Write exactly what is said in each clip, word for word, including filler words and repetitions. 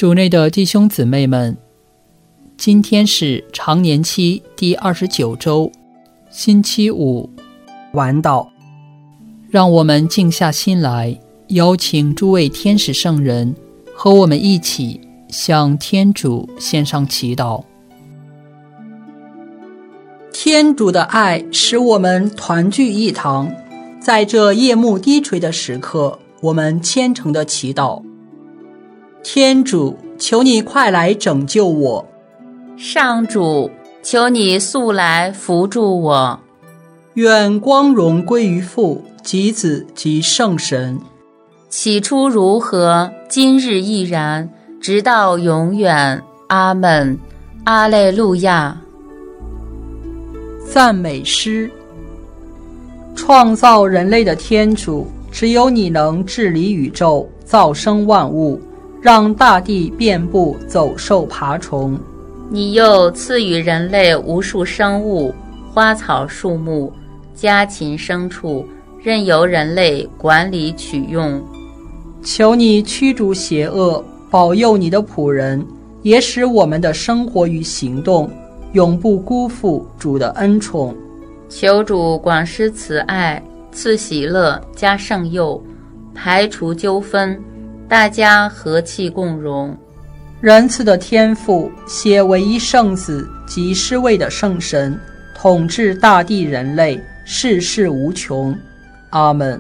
主内的弟兄姊妹们，今天是常年期第二十九周，星期五，晚祷。让我们静下心来，邀请诸位天使圣人和我们一起向天主献上祈祷。天主的爱使我们团聚一堂，在这夜幕低垂的时刻，我们虔诚的祈祷。天主，求你快来拯救我。 上主，求你速来扶助我。 愿光荣归于父及子及圣神。 起初如何，今日亦然，直到永远。阿们。阿肋路亚。 赞美诗。创造人类的天主，只有你能治理宇宙，造生万物，让大地遍布走兽爬虫。 你又赐予人类无数生物，花草树木，家禽牲畜，任由人类管理取用。 求你驱逐邪恶，保佑你的仆人，也使我们的生活与行动永不辜负主的恩宠。 求主广施慈爱，赐喜乐加圣佑，排除纠纷，大家和气共荣。 仁慈的天父，携唯一圣子及施位的圣神，统治大地人类，世事无穷。阿们。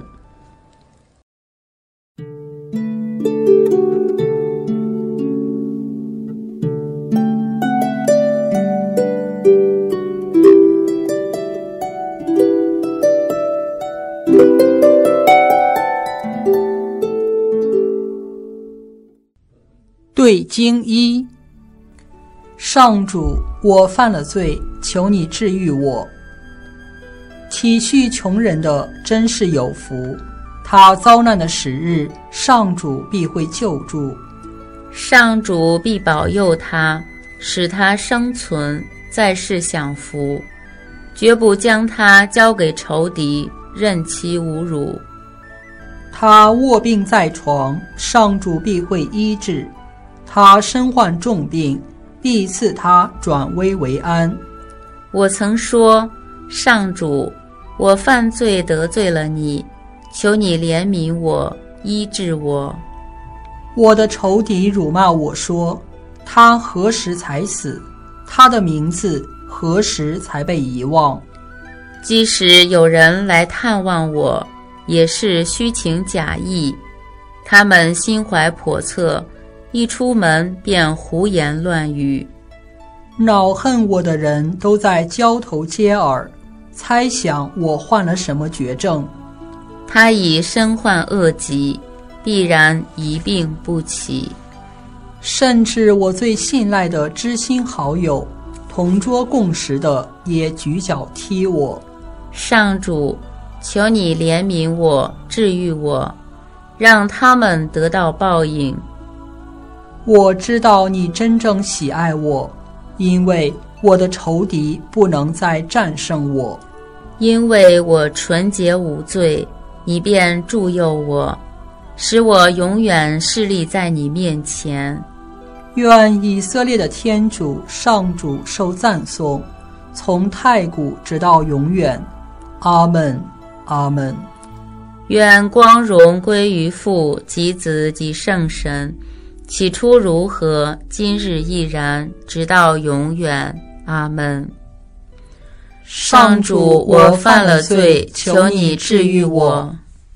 对经一。上主，我犯了罪，求你治愈我。体恤穷人的真是有福，他遭难的时日，上主必会救助。 上主必保佑他，使他生存，在世享福，绝不将他交给仇敌，任其侮辱。 他卧病在床，上主必会医治。他身患重病，必赐他转危为安。 我曾说，上主，我犯罪得罪了你，求你怜悯我，医治我。 我的仇敌辱骂我说，他何时才死？他的名字何时才被遗忘？ 即使有人来探望我，也是虚情假意，他们心怀叵测，一出门便胡言乱语。 恼恨我的人都在交头接耳，猜想我患了什么绝症。 他已身患恶疾，必然一病不起。 甚至我最信赖的知心好友，同桌共食的，也举脚踢我。 上主，求你怜悯我，治愈我，让他们得到报应。 我知道你真正喜爱我，因为我的仇敌不能再战胜我。 因为我纯洁无罪，你便助佑我，使我永远侍立在你面前。 愿以色列的天主上主受赞颂，从太古直到永远。阿们，阿们。 愿光荣归于父及子及圣神，起初如何，今日亦然，直到永远。阿们。上主，我犯了罪，求你治愈我。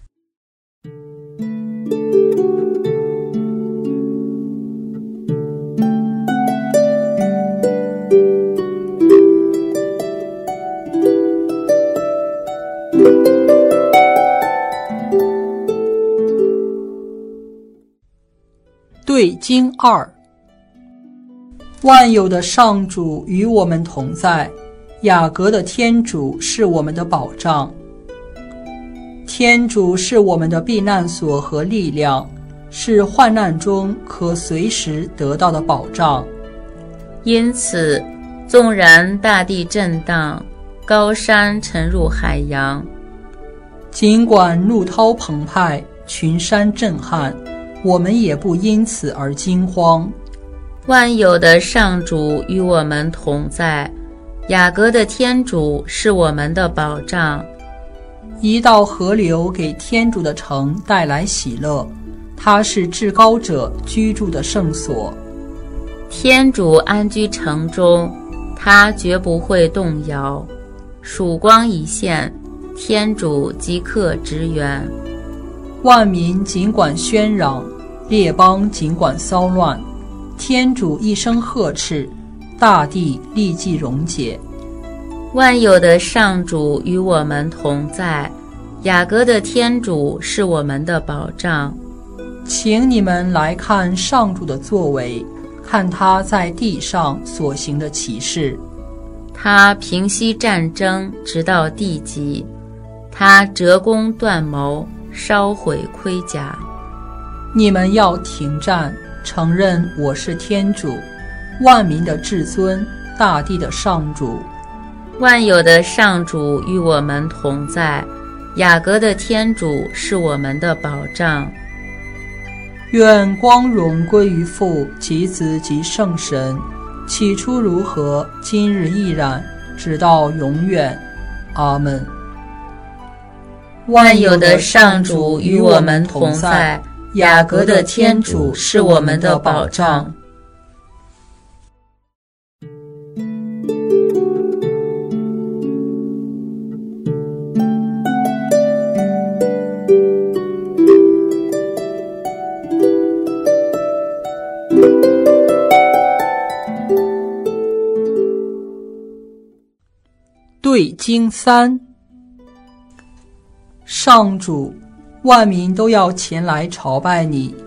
对经二。万有的上主与我们同在，雅各的天主是我们的保障。天主是我们的避难所和力量，是患难中可随时得到的保障。 因此，纵然大地震荡，高山沉入海洋， 尽管怒涛澎湃，群山震撼， 我们也不因此而惊慌。 万有的上主与我们同在，雅各的天主是我们的保障。 一道河流给天主的城带来喜乐，它是至高者居住的圣所。 天主安居城中，他绝不会动摇。曙光一现，天主即刻支援。 万民尽管喧嚷，列邦尽管骚乱，天主一声呵斥，大地立即溶解。 万有的上主与我们同在，雅各的天主是我们的保障。 请你们来看上主的作为，看他在地上所行的奇事。 他平息战争，直到地极；他折弓断谋，烧毁盔甲。 你们要停战，承认我是天主，万民的至尊，大地的上主。 万有的上主与我们同在，雅各的天主是我们的保障。 愿光荣归于父及子及圣神，起初如何，今日亦然，直到永远。阿们。 万有的上主与我们同在，雅各的天主是我们的保障。 对经三。上主，万民都要前来朝拜你。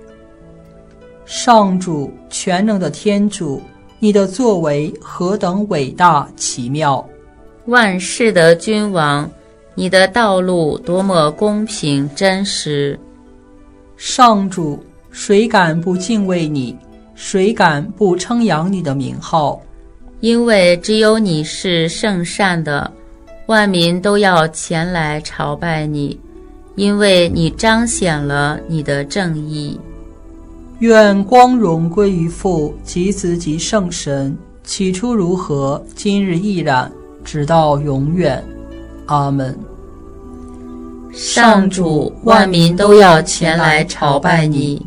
上主，全能的天主，你的作为何等伟大奇妙！ 万世的君王，你的道路多么公平真实！ 上主，谁敢不敬畏你？谁敢不称扬你的名号？ 因为只有你是圣善的，万民都要前来朝拜你，因为你彰显了你的正义。 愿光荣归于父及子及圣神，起初如何，今日亦然，直到永远。阿们。 上主，万民都要前来朝拜你。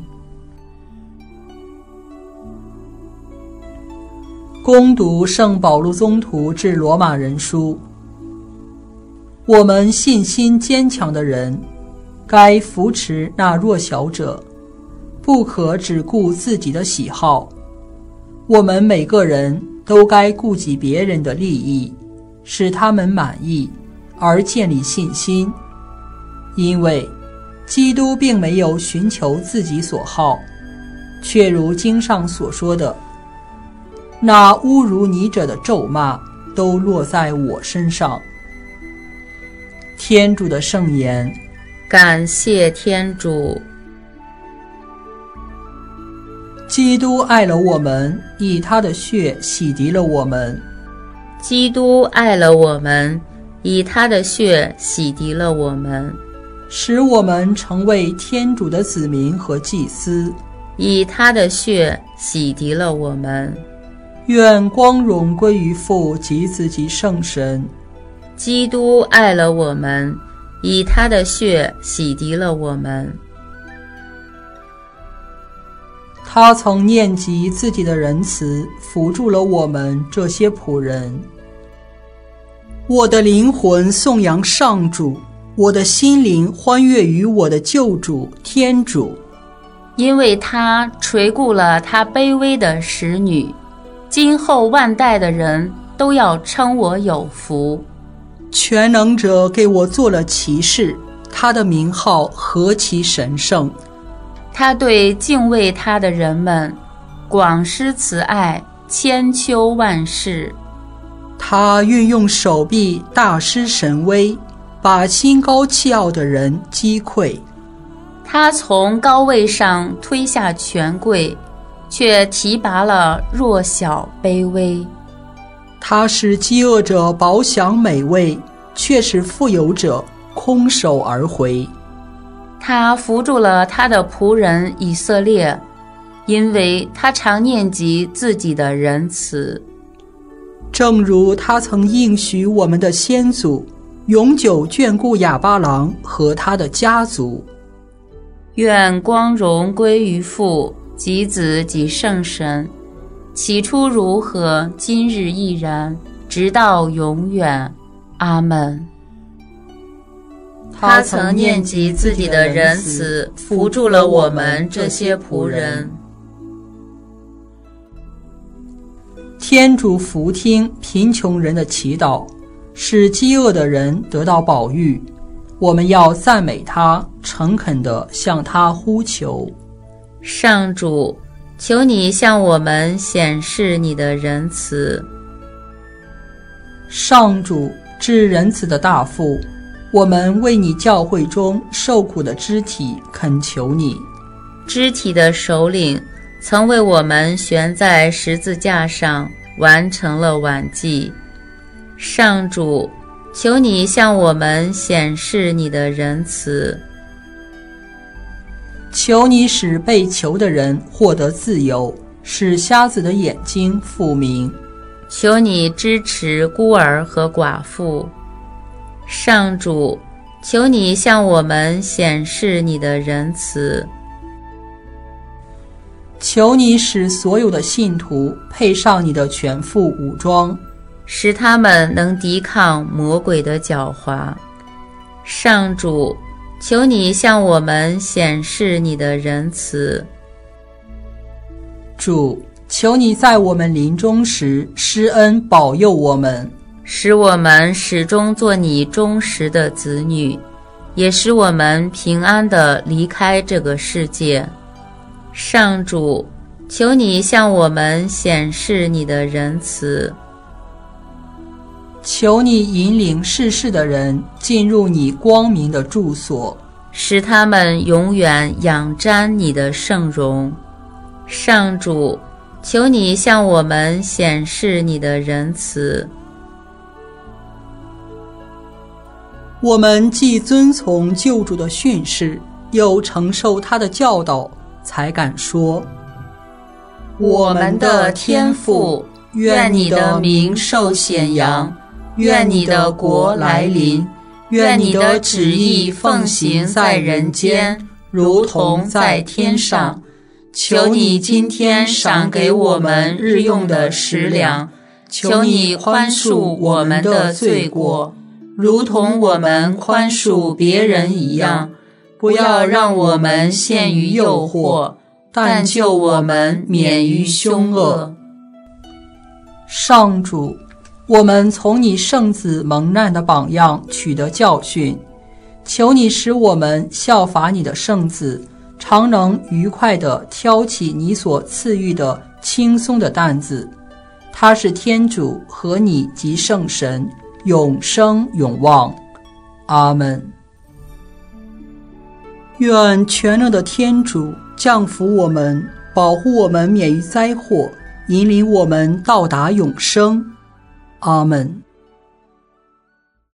恭读圣保禄宗徒致罗马人书。我们信心坚强的人，该扶持那弱小者，不可只顾自己的喜好。我们每个人都该顾及别人的利益，使他们满意，而建立信心。因为基督并没有寻求自己所好，却如经上所说的，那侮辱你者的咒骂都落在我身上。天主的圣言。 感谢天主。 基督爱了我们，以他的血洗涤了我们。 基督爱了我们，以他的血洗涤了我们， 使我们成为天主的子民和祭司。 以他的血洗涤了我们。 愿光荣归于父及子及圣神。 基督爱了我们，以他的血洗涤了我们。 他曾念及自己的仁慈，扶助了我们这些仆人。我的灵魂颂扬上主，我的心灵欢悦于我的救主天主， 因为他垂顾了他卑微的使女，今后万代的人都要称我有福。 全能者给我做了奇事，他的名号何其神圣！ 他对敬畏他的人们广施慈爱，千秋万世。 他运用手臂大施神威，把心高气傲的人击溃。 他从高位上推下权贵，却提拔了弱小卑微。 他使饥饿者饱享美味，却使富有者空手而回。 他扶助了他的仆人以色列，因为他常念及自己的仁慈。 正如他曾应许我们的先祖，永久眷顾亚巴郎和他的家族。 愿光荣归于父及子及圣神，起初如何，今日亦然，直到永远。阿们。他曾念及自己的仁慈，扶助了我们这些仆人。 天主俯听贫穷人的祈祷，使饥饿的人得到饱飫。我们要赞美他，诚恳地向他呼求。 上主，求你向我们显示你的仁慈。 上主，至仁慈的大父，我们为你教会中受苦的肢体恳求你。 肢体的首领曾为我们悬在十字架上，完成了晚祭。上主，求你向我们显示你的仁慈。 求你使被囚的人获得自由，使瞎子的眼睛复明。 求你支持孤儿和寡妇。上主，求你向我们显示你的仁慈。 求你使所有的信徒配上你的全副武装， 使他们能抵抗魔鬼的狡猾。上主，求你向我们显示你的仁慈。 主，求你在我们临终时施恩保佑我们， 使我们始终做你忠实的子女，也使我们平安地离开这个世界。上主，求你向我们显示你的仁慈。 求你引领世事的人进入你光明的住所， 使他们永远仰瞻你的圣容。上主，求你向我们显示你的仁慈。 我们既遵从救主的训示，又承受他的教导，才敢说： 我们的天父，愿你的名受显扬，愿你的国来临，愿你的旨意奉行在人间，如同在天上。求你今天赏给我们日用的食粮，求你宽恕我们的罪过，如同我们宽恕别人一样。不要让我们陷于诱惑，但救我们免于凶恶。 上主，我们从你圣子蒙难的榜样取得教训，求你使我们效法你的圣子，常能愉快地挑起你所赐予的轻松的担子。他是天主和你及圣神，永生永望。阿们。愿全能的天主降福我们，保护我们免于灾祸，引领我们到达永生。阿们。